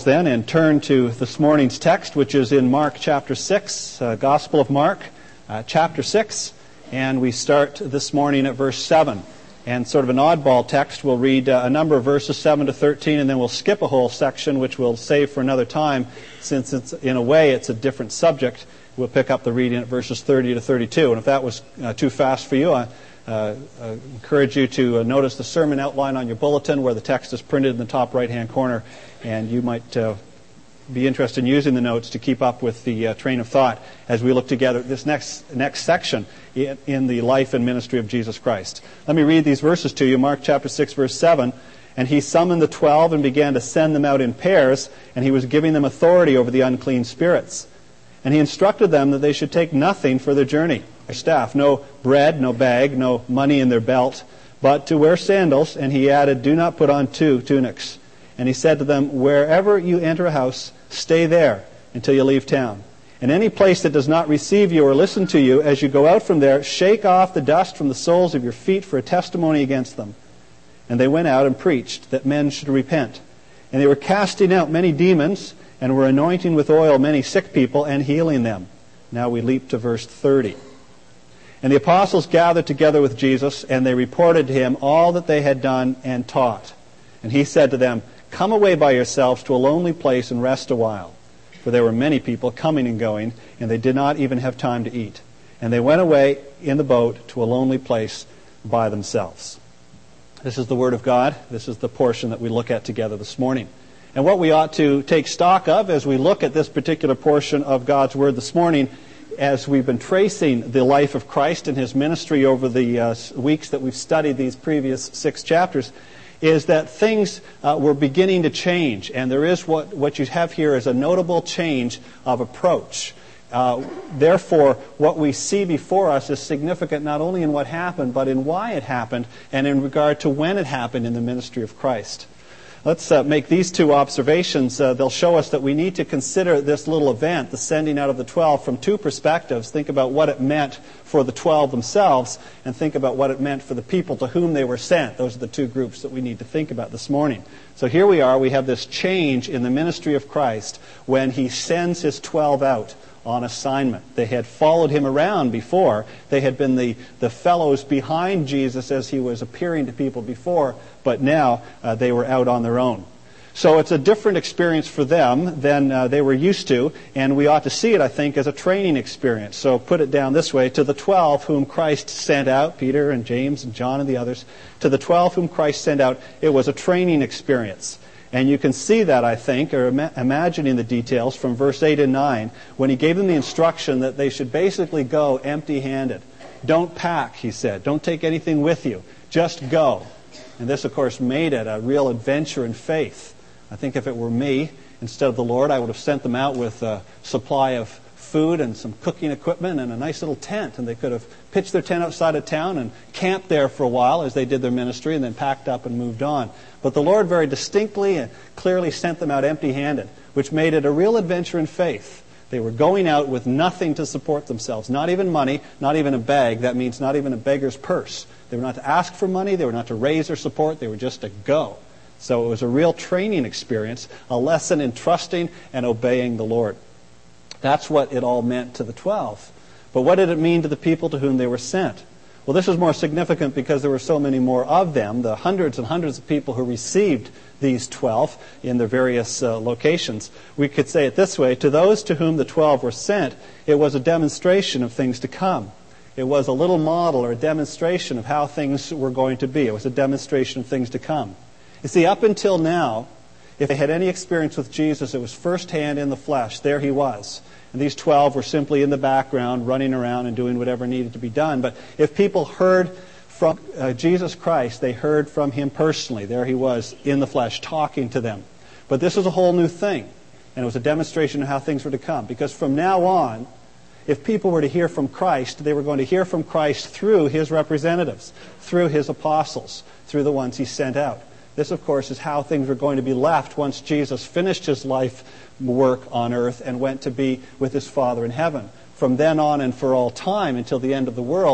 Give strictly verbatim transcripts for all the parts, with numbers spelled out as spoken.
Bibles then and turn to this morning's text, which is in Mark chapter six, uh, Gospel of Mark, uh, chapter six, and we start this morning at verse seven. And sort of an oddball text, we'll read uh, a number of verses, seven to thirteen, and then we'll skip a whole section, which we'll save for another time, since it's, in a way it's a different subject. We'll pick up the reading at verses thirty to thirty-two. And if that was uh, too fast for you, I uh, uh, encourage you to uh, notice the sermon outline on your bulletin where the text is printed in the top right-hand corner, and you might uh, be interested in using the notes to keep up with the uh, train of thought as we look together this next next section in, in the life and ministry of Jesus Christ. Let me read these verses to you. Mark chapter six, verse seven. And he summoned the twelve and began to send them out in pairs, and he was giving them authority over the unclean spirits. And he instructed them that they should take nothing for their journey, their staff, no bread, no bag, no money in their belt, but to wear sandals. And he added, do not put on two tunics. And he said to them, wherever you enter a house, stay there until you leave town. And any place that does not receive you or listen to you, as you go out from there, shake off the dust from the soles of your feet for a testimony against them. And they went out and preached that men should repent. And they were casting out many demons, and were anointing with oil many sick people and healing them. Now we leap to verse thirty. And the apostles gathered together with Jesus, and they reported to him all that they had done and taught. And he said to them, come away by yourselves to a lonely place and rest a while. For there were many people coming and going, and they did not even have time to eat. And they went away in the boat to a lonely place by themselves. This is the Word of God. This is the portion that we look at together this morning. And what we ought to take stock of as we look at this particular portion of God's Word this morning, as we've been tracing the life of Christ and His ministry over the uh, weeks that we've studied these previous six chapters, is that things uh, were beginning to change. And there is what, what you have here is a notable change of approach. Uh, therefore, what we see before us is significant not only in what happened, but in why it happened, and in regard to when it happened in the ministry of Christ. Let's uh, make these two observations. Uh, they'll show us that we need to consider this little event, the sending out of the twelve, from two perspectives. Think about what it meant for the twelve themselves, and think about what it meant for the people to whom they were sent. Those are the two groups that we need to think about this morning. So here we are. We have this change in the ministry of Christ when He sends His twelve out on assignment. They had followed Him around before. They had been the, the fellows behind Jesus as He was appearing to people before, but now uh, they were out on their own. So it's a different experience for them than uh, they were used to, and we ought to see it, I think, as a training experience. So put it down this way: to the twelve whom Christ sent out, Peter and James and John and the others, to the twelve whom Christ sent out, it was a training experience. And you can see that, I think, or ima- imagining the details from verse eight and nine, when He gave them the instruction that they should basically go empty-handed. Don't pack, He said. Don't take anything with you. Just go. And this, of course, made it a real adventure in faith. I think if it were me, instead of the Lord, I would have sent them out with a supply of food and some cooking equipment and a nice little tent. And they could have pitched their tent outside of town and camped there for a while as they did their ministry, and then packed up and moved on. But the Lord very distinctly and clearly sent them out empty-handed, which made it a real adventure in faith. They were going out with nothing to support themselves, not even money, not even a bag. That means not even a beggar's purse. They were not to ask for money. They were not to raise their support. They were just to go. So it was a real training experience, a lesson in trusting and obeying the Lord. That's what it all meant to the twelve. But what did it mean to the people to whom they were sent? Well, this was more significant because there were so many more of them, the hundreds and hundreds of people who received these twelve in their various uh, locations. We could say it this way: to those to whom the twelve were sent, it was a demonstration of things to come. It was a little model or a demonstration of how things were going to be. It was a demonstration of things to come. You see, up until now, if they had any experience with Jesus, it was firsthand in the flesh. There He was. And these twelve were simply in the background, running around and doing whatever needed to be done. But if people heard from uh, Jesus Christ, they heard from Him personally. There He was in the flesh, talking to them. But this was a whole new thing. And it was a demonstration of how things were to come. Because from now on, if people were to hear from Christ, they were going to hear from Christ through His representatives, through His apostles, through the ones He sent out. This, of course, is how things were going to be left once Jesus finished His life work on earth and went to be with His Father in heaven. From then on and for all time until the end of the world,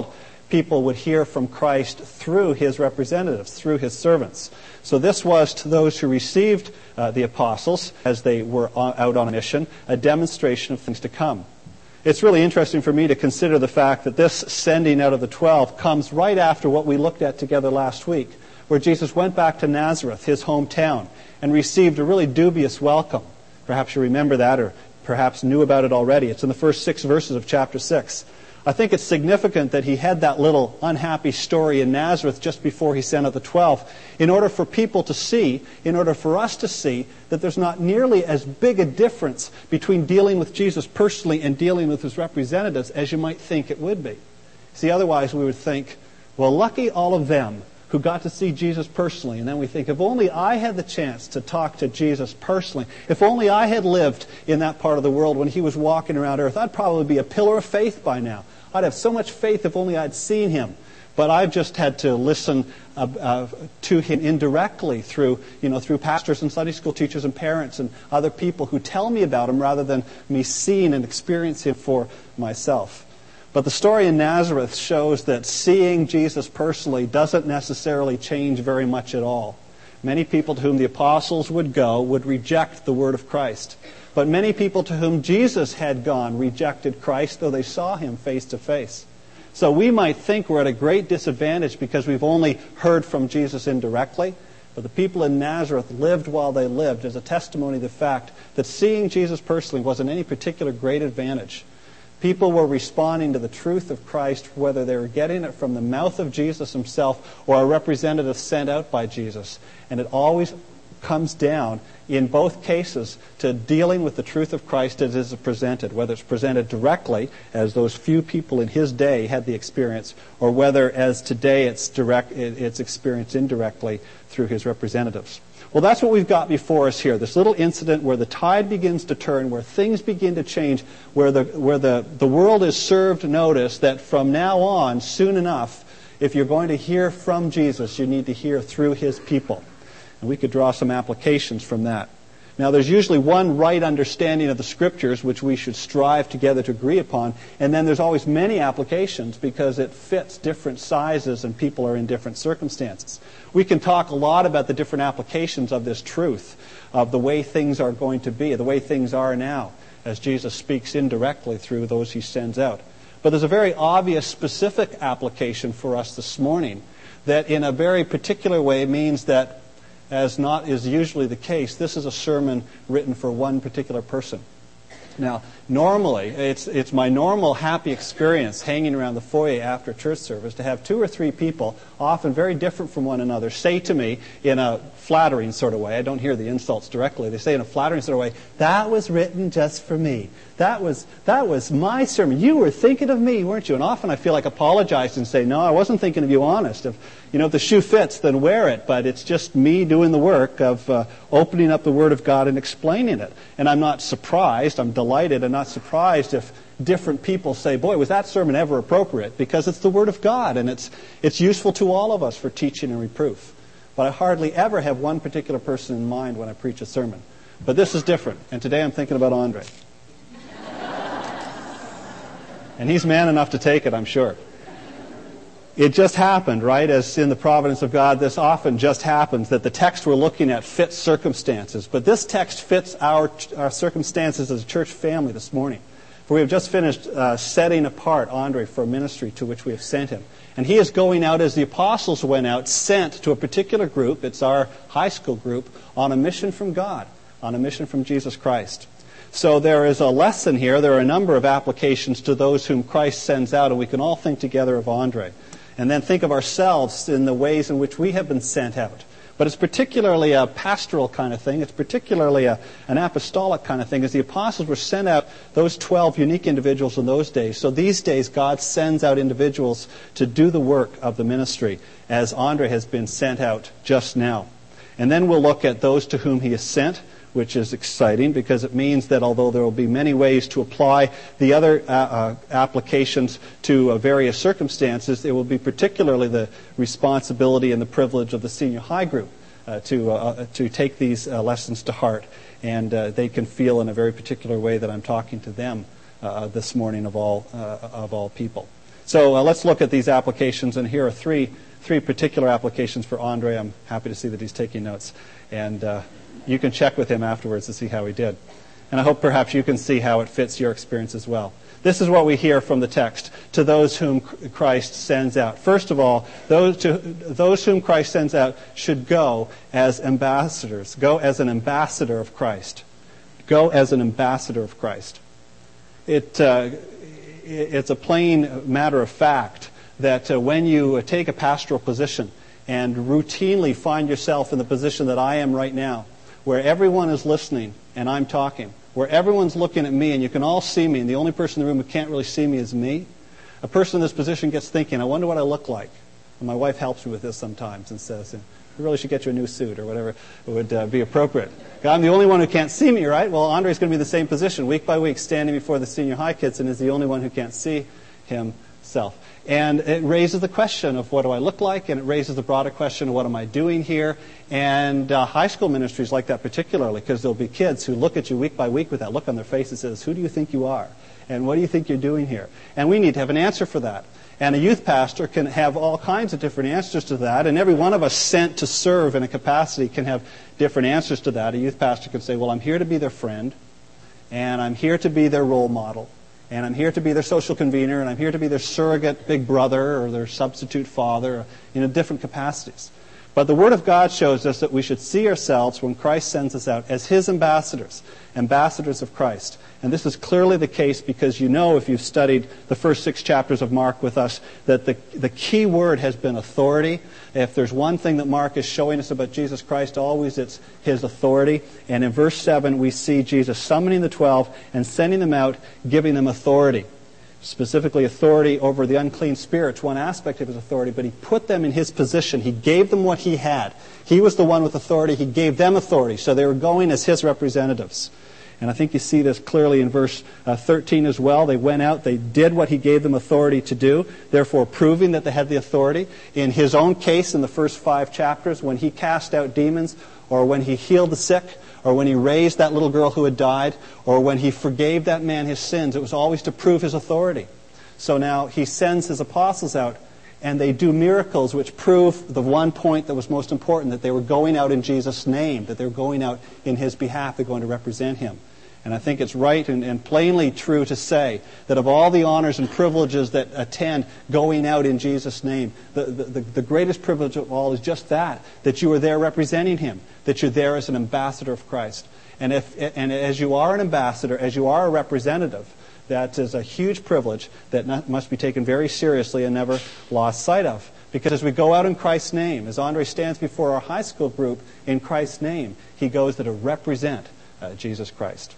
people would hear from Christ through his representatives, through his servants. So this was to those who received uh, the apostles as they were on, out on a mission, a demonstration of things to come. It's really interesting for me to consider the fact that this sending out of the twelve comes right after what we looked at together last week, where Jesus went back to Nazareth, his hometown, and received a really dubious welcome. Perhaps you remember that, or perhaps knew about it already. It's in the first six verses of chapter six. I think it's significant that he had that little unhappy story in Nazareth just before he sent out the twelve, in order for people to see, in order for us to see, that there's not nearly as big a difference between dealing with Jesus personally and dealing with his representatives as you might think it would be. See, otherwise we would think, well, lucky all of them who got to see Jesus personally. And then we think, if only I had the chance to talk to Jesus personally, if only I had lived in that part of the world when he was walking around earth, I'd probably be a pillar of faith by now. I'd have so much faith if only I'd seen him. But I've just had to listen uh, uh, to him indirectly through, you know, through pastors and Sunday school teachers and parents and other people who tell me about him rather than me seeing and experiencing him for myself. But the story in Nazareth shows that seeing Jesus personally doesn't necessarily change very much at all. Many people to whom the apostles would go would reject the word of Christ. But many people to whom Jesus had gone rejected Christ, though they saw him face to face. So we might think we're at a great disadvantage because we've only heard from Jesus indirectly. But the people in Nazareth lived while they lived as a testimony to the fact that seeing Jesus personally wasn't any particular great advantage. People were responding to the truth of Christ, whether they were getting it from the mouth of Jesus himself or a representative sent out by Jesus. And it always comes down, in both cases, to dealing with the truth of Christ as it is presented, whether it's presented directly, as those few people in his day had the experience, or whether, as today, it's direct, it's experienced indirectly through his representatives. Well, that's what we've got before us here, this little incident where the tide begins to turn, where things begin to change, where the where the, the world is served notice that from now on, soon enough, if you're going to hear from Jesus, you need to hear through his people. And we could draw some applications from that. Now, there's usually one right understanding of the Scriptures which we should strive together to agree upon, and then there's always many applications because it fits different sizes and people are in different circumstances. We can talk a lot about the different applications of this truth, of the way things are going to be, the way things are now, as Jesus speaks indirectly through those he sends out. But there's a very obvious specific application for us this morning that in a very particular way means that, as not is usually the case, this is a sermon written for one particular person. Now, normally, it's it's my normal happy experience hanging around the foyer after church service to have two or three people, often very different from one another, say to me in a flattering sort of way, I don't hear the insults directly, they say in a flattering sort of way, that was written just for me. That was that was my sermon. You were thinking of me, weren't you? And often I feel like apologizing and say, no, I wasn't thinking of you, honest. If, you know, if the shoe fits, then wear it. But it's just me doing the work of uh, opening up the Word of God and explaining it. And I'm not surprised, I'm delighted and not surprised if different people say, boy, was that sermon ever appropriate? Because it's the Word of God, and it's it's useful to all of us for teaching and reproof. But I hardly ever have one particular person in mind when I preach a sermon. But this is different, and today I'm thinking about Andre. And he's man enough to take it, I'm sure. It just happened, right? As in the providence of God, this often just happens, that the text we're looking at fits circumstances. But this text fits our, our circumstances as a church family this morning. For we have just finished uh, setting apart Andre for a ministry to which we have sent him. And he is going out as the apostles went out, sent to a particular group, it's our high school group, on a mission from God, on a mission from Jesus Christ. So there is a lesson here. There are a number of applications to those whom Christ sends out, and we can all think together of Andre. And then think of ourselves in the ways in which we have been sent out. But it's particularly a pastoral kind of thing. It's particularly a, an apostolic kind of thing, as the apostles were sent out, those twelve unique individuals in those days. So these days, God sends out individuals to do the work of the ministry, as Andre has been sent out just now. And then we'll look at those to whom he is sent, which is exciting because it means that although there will be many ways to apply the other uh, uh, applications to uh, various circumstances, it will be particularly the responsibility and the privilege of the senior high group uh, to uh, to take these uh, lessons to heart, and uh, they can feel in a very particular way that I'm talking to them uh, this morning of all uh, of all people. So uh, let's look at these applications, and here are three three particular applications for Andre. I'm happy to see that he's taking notes, and uh, you can check with him afterwards to see how he did. And I hope perhaps you can see how it fits your experience as well. This is what we hear from the text, to those whom Christ sends out. First of all, those, to, those whom Christ sends out should go as ambassadors. Go as an ambassador of Christ. Go as an ambassador of Christ. It, uh, it's a plain matter of fact that uh, when you uh, take a pastoral position and routinely find yourself in the position that I am right now, where everyone is listening and I'm talking, where everyone's looking at me and you can all see me and the only person in the room who can't really see me is me, a person in this position gets thinking, I wonder what I look like. And my wife helps me with this sometimes and says, we really should get you a new suit or whatever would uh, be appropriate. I'm the only one who can't see me, right? Well, Andre's going to be in the same position, week by week, standing before the senior high kids and is the only one who can't see himself. And it raises the question of what do I look like, and it raises the broader question of what am I doing here. And uh, high school ministry is like that particularly, because there'll be kids who look at you week by week with that look on their face that says, who do you think you are? And what do you think you're doing here? And we need to have an answer for that. And a youth pastor can have all kinds of different answers to that, and every one of us sent to serve in a capacity can have different answers to that. A youth pastor can say, well, I'm here to be their friend, and I'm here to be their role model, and I'm here to be their social convener, and I'm here to be their surrogate big brother or their substitute father, you know, different capacities. But the Word of God shows us that we should see ourselves when Christ sends us out as His ambassadors, ambassadors of Christ. And this is clearly the case because you know, if you've studied the first six chapters of Mark with us, that the, the key word has been authority. If there's one thing that Mark is showing us about Jesus Christ, always it's His authority. And in verse seven, we see Jesus summoning the twelve and sending them out, giving them authority. Specifically authority over the unclean spirits, one aspect of His authority, but He put them in His position. He gave them what He had. He was the one with authority. He gave them authority, so they were going as His representatives. And I think you see this clearly in verse uh, thirteen as well. They went out, they did what He gave them authority to do, therefore proving that they had the authority. In His own case, in the first five chapters, when He cast out demons, or when He healed the sick, or when He raised that little girl who had died, or when He forgave that man his sins, it was always to prove His authority. So now He sends His apostles out, and they do miracles which prove the one point that was most important, that they were going out in Jesus' name, that they were going out in His behalf, they're going to represent Him. And I think it's right and, and plainly true to say that of all the honors and privileges that attend going out in Jesus' name, the, the, the greatest privilege of all is just that, that you are there representing Him, that you're there as an ambassador of Christ. And, if, and as you are an ambassador, as you are a representative, that is a huge privilege that not, must be taken very seriously and never lost sight of. Because as we go out in Christ's name, as Andre stands before our high school group in Christ's name, he goes there to represent uh, Jesus Christ.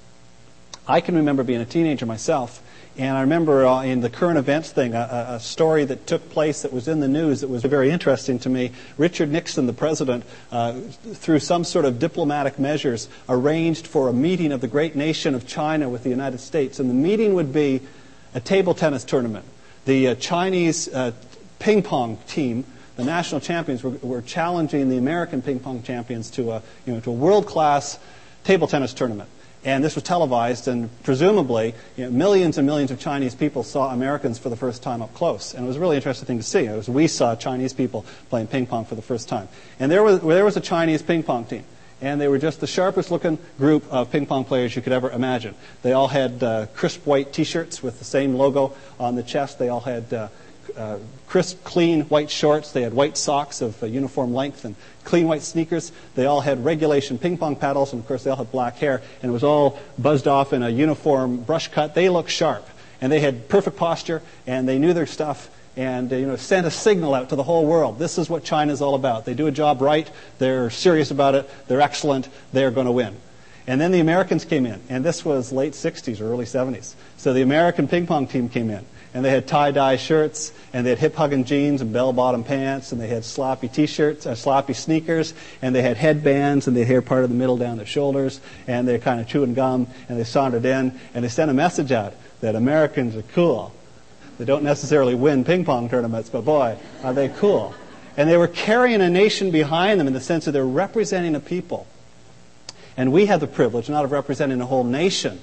I can remember being a teenager myself, and I remember uh, in the current events thing, a, a story that took place that was in the news that was very interesting to me. Richard Nixon, the president, uh, through some sort of diplomatic measures, arranged for a meeting of the great nation of China with the United States, and the meeting would be a table tennis tournament. The uh, Chinese uh, ping pong team, the national champions, were, were challenging the American ping pong champions to a, you know, to a world-class table tennis tournament. And this was televised, and presumably, you know, millions and millions of Chinese people saw Americans for the first time up close. And it was a really interesting thing to see. It was, we saw Chinese people playing ping pong for the first time. And there was, there was a Chinese ping pong team. And they were just the sharpest-looking group of ping pong players you could ever imagine. They all had uh, crisp white T-shirts with the same logo on the chest. They all had uh, uh, crisp, clean white shorts. They had white socks of uh, uniform length and clean white sneakers. They all had regulation ping pong paddles, and of course they all had black hair, and it was all buzzed off in a uniform brush cut. They looked sharp, and they had perfect posture, and they knew their stuff, and uh, you know, sent a signal out to the whole world. This is what China's all about. They do a job right. They're serious about it. They're excellent. They're going to win. And then the Americans came in, and this was late sixties or early seventies. So the American ping pong team came in, and they had tie-dye shirts, and they had hip-hugging jeans and bell-bottom pants, and they had sloppy T-shirts, uh, sloppy sneakers, and they had headbands, and they had hair part of the middle down their shoulders, and they were kind of chewing gum, and they sauntered in, and they sent a message out that Americans are cool. They don't necessarily win ping pong tournaments, but boy, are they cool. And they were carrying a nation behind them in the sense that they're representing a people. And we have the privilege not of representing a whole nation,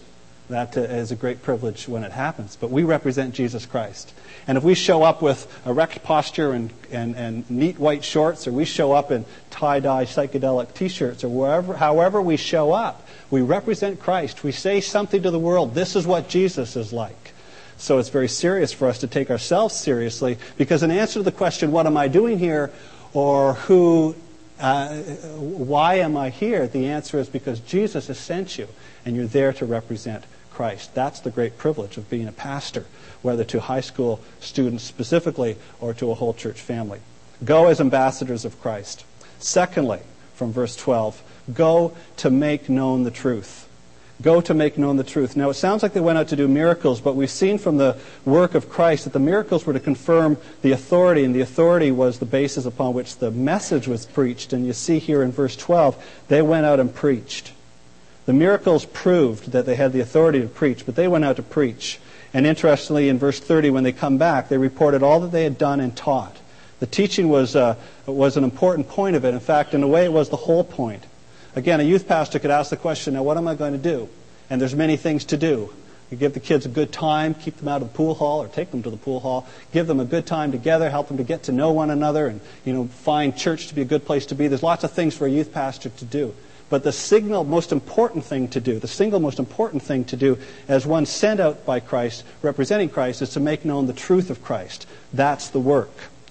That uh, is a great privilege when it happens. But we represent Jesus Christ. And if we show up with erect posture and, and, and neat white shorts, or we show up in tie-dye psychedelic T-shirts, or wherever, however we show up, we represent Christ. We say something to the world. This is what Jesus is like. So it's very serious for us to take ourselves seriously, because in answer to the question, what am I doing here, or who, uh, why am I here, the answer is because Jesus has sent you, and you're there to represent Christ. That's the great privilege of being a pastor, whether to high school students specifically or to a whole church family. Go as ambassadors of Christ. Secondly, from verse twelve, go to make known the truth. Go to make known the truth. Now, it sounds like they went out to do miracles, but we've seen from the work of Christ that the miracles were to confirm the authority, and the authority was the basis upon which the message was preached. And you see here in verse twelve, they went out and preached. The miracles proved that they had the authority to preach, but they went out to preach. And interestingly, in verse thirty, when they come back, they reported all that they had done and taught. The teaching was uh, was an important point of it. In fact, in a way, it was the whole point. Again, a youth pastor could ask the question, now what am I going to do? And there's many things to do. You give the kids a good time, keep them out of the pool hall, or take them to the pool hall, give them a good time together, help them to get to know one another, and you know, find church to be a good place to be. There's lots of things for a youth pastor to do. But the signal most important thing to do, the single most important thing to do as one sent out by Christ, representing Christ, is to make known the truth of Christ. That's the work.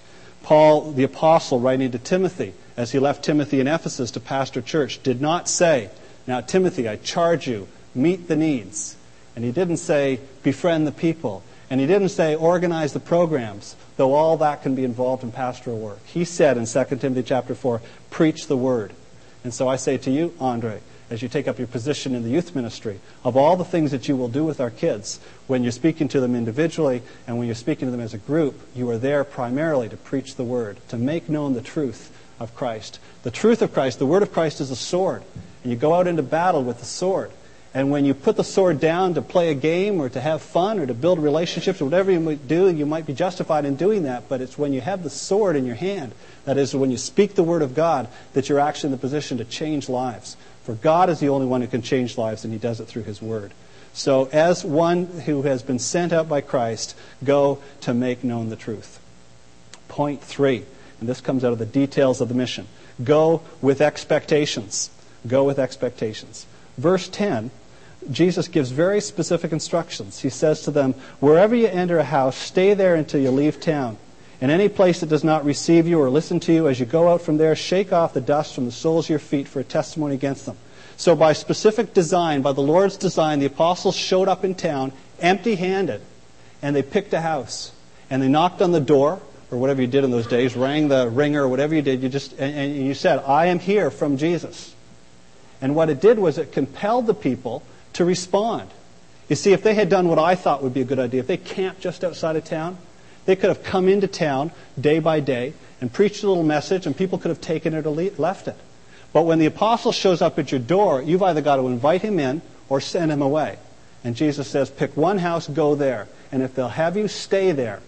Paul, the apostle, writing to Timothy, as he left Timothy in Ephesus to pastor church, did not say, now Timothy, I charge you, meet the needs. And he didn't say, befriend the people. And he didn't say, organize the programs, though all that can be involved in pastoral work. He said in Second Timothy chapter four, preach the word. And so I say to you, Andre, as you take up your position in the youth ministry, of all the things that you will do with our kids, when you're speaking to them individually and when you're speaking to them as a group, you are there primarily to preach the word, to make known the truth of Christ. The truth of Christ, the word of Christ is a sword. And you go out into battle with the sword. And when you put the sword down to play a game or to have fun or to build relationships or whatever you might do, you might be justified in doing that. But it's when you have the sword in your hand, that is when you speak the word of God, that you're actually in the position to change lives. For God is the only one who can change lives, and he does it through his word. So as one who has been sent out by Christ, go to make known the truth. Point three, and this comes out of the details of the mission. Go with expectations. Go with expectations. Verse ten, Jesus gives very specific instructions. He says to them, wherever you enter a house, stay there until you leave town. In any place that does not receive you or listen to you, as you go out from there, shake off the dust from the soles of your feet for a testimony against them. So by specific design, by the Lord's design, the apostles showed up in town empty-handed, and they picked a house. And they knocked on the door, or whatever you did in those days, rang the ringer, or whatever you did, you just and, and you said, I am here from Jesus. And what it did was it compelled the people to respond. You see, if they had done what I thought would be a good idea, if they camped just outside of town, they could have come into town day by day and preached a little message, and people could have taken it or left it. But when the apostle shows up at your door, you've either got to invite him in or send him away. And Jesus says, pick one house, go there. And if they'll have you, stay there.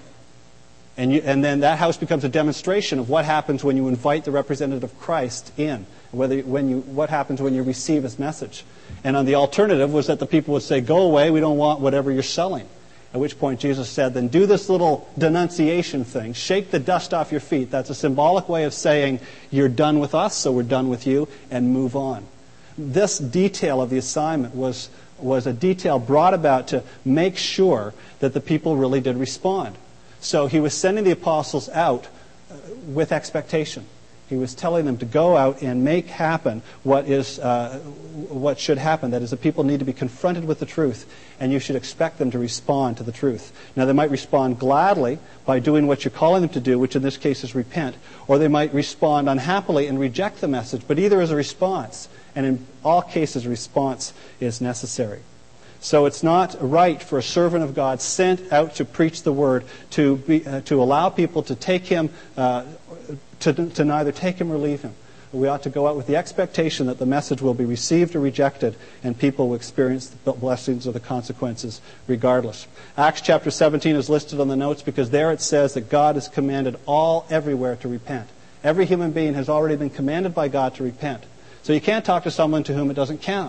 And, you, and then that house becomes a demonstration of what happens when you invite the representative of Christ in. Whether when you, what happens when you receive his message. And on the alternative was that the people would say, go away, we don't want whatever you're selling. At which point Jesus said, then do this little denunciation thing. Shake the dust off your feet. That's a symbolic way of saying, you're done with us, so we're done with you, and move on. This detail of the assignment was, was a detail brought about to make sure that the people really did respond. So he was sending the apostles out with expectation. He was telling them to go out and make happen what is uh, what should happen. That is, the people need to be confronted with the truth, and you should expect them to respond to the truth. Now, they might respond gladly by doing what you're calling them to do, which in this case is repent, or they might respond unhappily and reject the message, but either is a response, and in all cases, response is necessary. So it's not right for a servant of God sent out to preach the word to be, uh, to allow people to take him, uh, to, to neither take him or leave him. We ought to go out with the expectation that the message will be received or rejected, and people will experience the blessings or the consequences regardless. Acts chapter seventeen is listed on the notes because there it says that God has commanded all everywhere to repent. Every human being has already been commanded by God to repent. So you can't talk to someone to whom it doesn't count.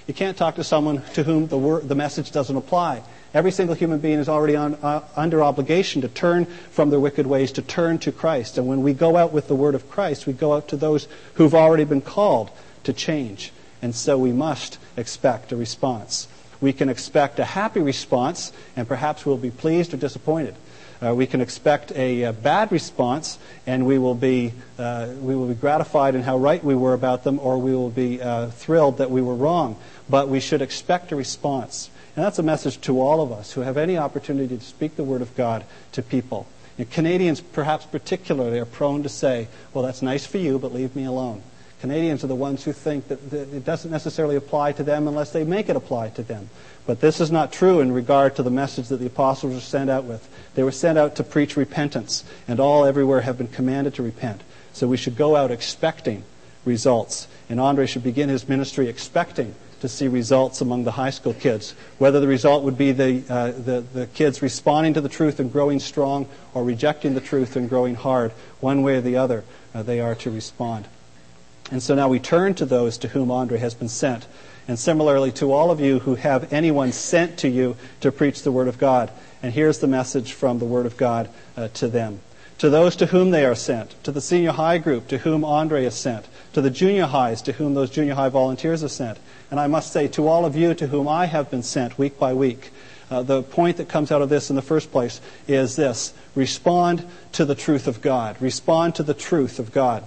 You can't talk to someone to whom the word, the message doesn't apply. Every single human being is already on, uh, under obligation to turn from their wicked ways, to turn to Christ. And when we go out with the word of Christ, we go out to those who've already been called to change. And so we must expect a response. We can expect a happy response, and perhaps we'll be pleased or disappointed. Uh, we can expect a, a bad response, and we will be uh, we will be gratified in how right we were about them, or we will be uh, thrilled that we were wrong. But we should expect a response. And that's a message to all of us who have any opportunity to speak the Word of God to people. And Canadians, perhaps particularly, are prone to say, well, that's nice for you, but leave me alone. Canadians are the ones who think that it doesn't necessarily apply to them unless they make it apply to them. But this is not true in regard to the message that the apostles were sent out with. They were sent out to preach repentance, and all everywhere have been commanded to repent. So we should go out expecting results. And Andre should begin his ministry expecting to see results among the high school kids. Whether the result would be the, uh, the, the kids responding to the truth and growing strong, or rejecting the truth and growing hard, one way or the other, uh, they are to respond. And so now we turn to those to whom Andre has been sent. And similarly to all of you who have anyone sent to you to preach the Word of God. And here's the message from the Word of God uh, to them. To those to whom they are sent, to the senior high group to whom Andre is sent, to the junior highs to whom those junior high volunteers are sent. And I must say, to all of you to whom I have been sent week by week, uh, the point that comes out of this in the first place is this: respond to the truth of God. Respond to the truth of God.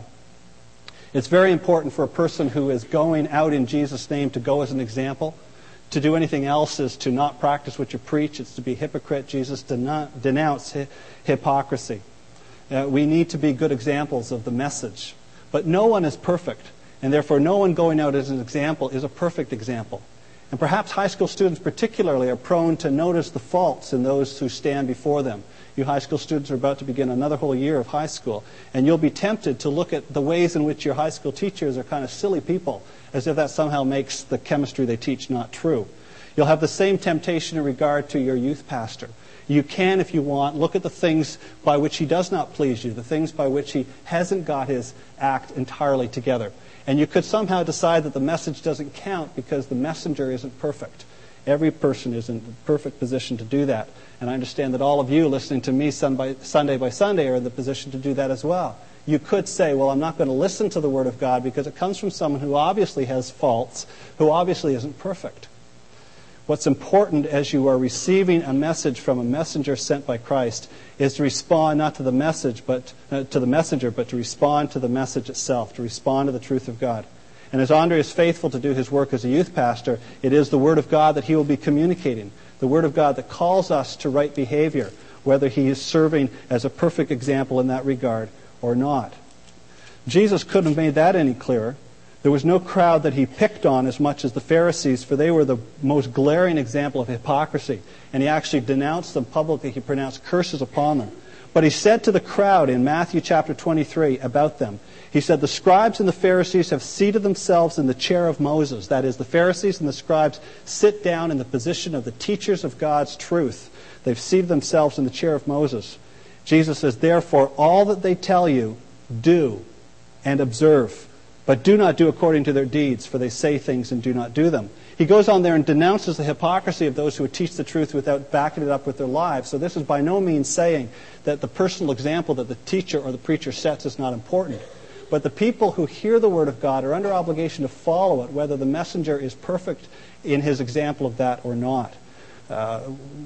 It's very important for a person who is going out in Jesus' name to go as an example. To do anything else is to not practice what you preach. It's to be a hypocrite. Jesus denounce, denounce hi- hypocrisy. Uh, we need to be good examples of the message. But no one is perfect, and therefore no one going out as an example is a perfect example. And perhaps high school students particularly are prone to notice the faults in those who stand before them. You high school students are about to begin another whole year of high school, and you'll be tempted to look at the ways in which your high school teachers are kind of silly people, as if that somehow makes the chemistry they teach not true. You'll have the same temptation in regard to your youth pastor. You can, if you want, look at the things by which he does not please you, the things by which he hasn't got his act entirely together. And you could somehow decide that the message doesn't count because the messenger isn't perfect. Every person is in a perfect position to do that. And I understand that all of you listening to me Sunday by Sunday are in the position to do that as well. You could say, well, I'm not going to listen to the Word of God because it comes from someone who obviously has faults, who obviously isn't perfect. What's important as you are receiving a message from a messenger sent by Christ is to respond not to the message, but uh, to the messenger, but to respond to the message itself, to respond to the truth of God. And as Andre is faithful to do his work as a youth pastor, it is the Word of God that he will be communicating, the Word of God that calls us to right behavior, whether he is serving as a perfect example in that regard or not. Jesus couldn't have made that any clearer. There was no crowd that he picked on as much as the Pharisees, for they were the most glaring example of hypocrisy. And he actually denounced them publicly. He pronounced curses upon them. But he said to the crowd in Matthew chapter twenty-three about them, he said, the scribes and the Pharisees have seated themselves in the chair of Moses. That is, the Pharisees and the scribes sit down in the position of the teachers of God's truth. They've seated themselves in the chair of Moses. Jesus says, therefore, all that they tell you, do and observe. But do not do according to their deeds, for they say things and do not do them. He goes on there and denounces the hypocrisy of those who would teach the truth without backing it up with their lives. So this is by no means saying that the personal example that the teacher or the preacher sets is not important. But the people who hear the Word of God are under obligation to follow it, whether the messenger is perfect in his example of that or not. Uh,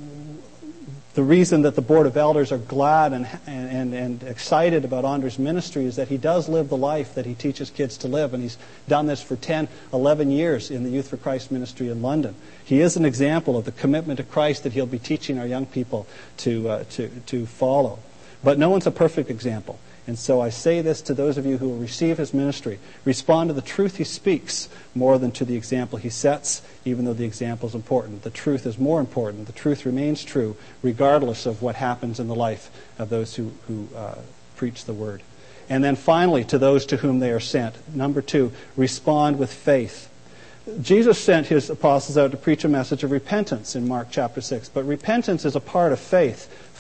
The reason that the Board of Elders are glad and, and, and excited about Andre's ministry is that he does live the life that he teaches kids to live. And he's done this for ten, eleven years in the Youth for Christ ministry in London. He is an example of the commitment to Christ that he'll be teaching our young people to, uh, to, to follow. But no one's a perfect example. And so I say this to those of you who will receive his ministry. Respond to the truth he speaks more than to the example he sets, even though the example is important. The truth is more important. The truth remains true regardless of what happens in the life of those who, who uh, preach the word. And then finally, to those to whom they are sent. Number two, respond with faith. Jesus sent his apostles out to preach a message of repentance in Mark chapter six. But repentance is a part of faith.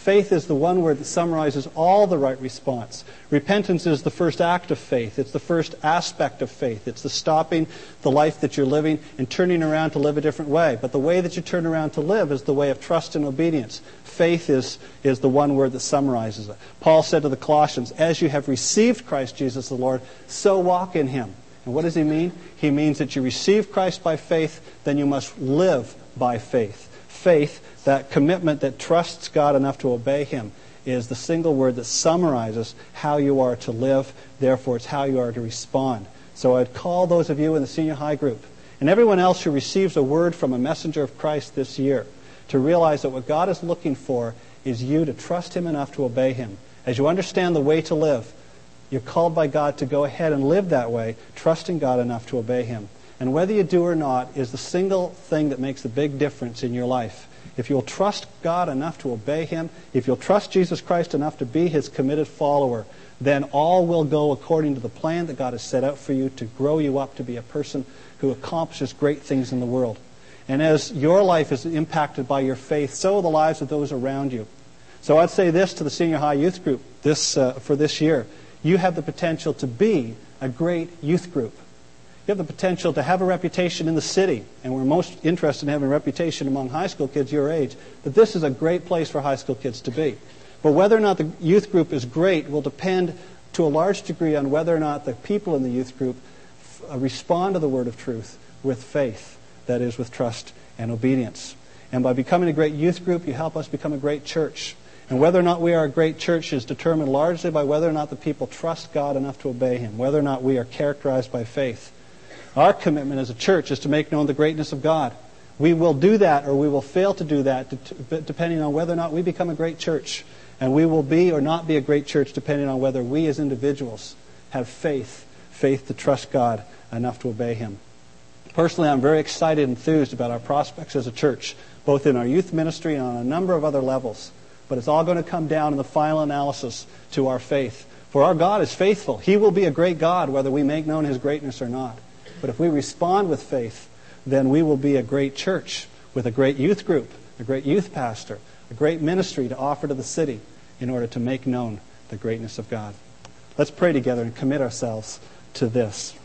Faith is the one word that summarizes all the right response. Repentance is the first act of faith. It's the first aspect of faith. It's the stopping the life that you're living and turning around to live a different way. But the way that you turn around to live is the way of trust and obedience. Faith is, is the one word that summarizes it. Paul said to the Colossians, as you have received Christ Jesus the Lord, so walk in him. And what does he mean? He means that you receive Christ by faith, then you must live by faith. Faith, that commitment that trusts God enough to obey him, is the single word that summarizes how you are to live. Therefore, it's how you are to respond. So I'd call those of you in the senior high group and everyone else who receives a word from a messenger of Christ this year to realize that what God is looking for is you to trust him enough to obey him. As you understand the way to live, you're called by God to go ahead and live that way, trusting God enough to obey him. And whether you do or not is the single thing that makes the big difference in your life. If you'll trust God enough to obey him, if you'll trust Jesus Christ enough to be his committed follower, then all will go according to the plan that God has set out for you to grow you up to be a person who accomplishes great things in the world. And as your life is impacted by your faith, so are the lives of those around you. So I'd say this to the senior high youth group this uh, for this year. You have the potential to be a great youth group. You have the potential to have a reputation in the city, and we're most interested in having a reputation among high school kids your age, that this is a great place for high school kids to be. But whether or not the youth group is great will depend to a large degree on whether or not the people in the youth group f- respond to the word of truth with faith, that is, with trust and obedience. And by becoming a great youth group, you help us become a great church. And whether or not we are a great church is determined largely by whether or not the people trust God enough to obey him, whether or not we are characterized by faith. Our commitment as a church is to make known the greatness of God. We will do that or we will fail to do that depending on whether or not we become a great church. And we will be or not be a great church depending on whether we as individuals have faith, faith to trust God enough to obey him. Personally, I'm very excited and enthused about our prospects as a church, both in our youth ministry and on a number of other levels. But it's all going to come down in the final analysis to our faith. For our God is faithful. He will be a great God whether we make known his greatness or not. But if we respond with faith, then we will be a great church with a great youth group, a great youth pastor, a great ministry to offer to the city in order to make known the greatness of God. Let's pray together and commit ourselves to this.